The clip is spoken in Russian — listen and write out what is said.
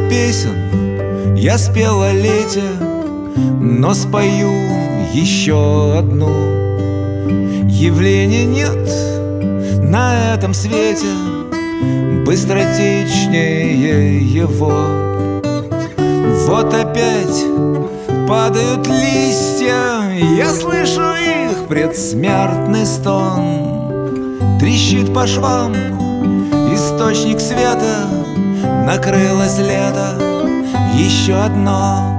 песен я спел о лете, но спою еще одну. Явления нет на этом свете быстротечнее его. Вот опять падают листья, я слышу их предсмертный стон. Трещит по швам источник света, накрылось лето, еще одно.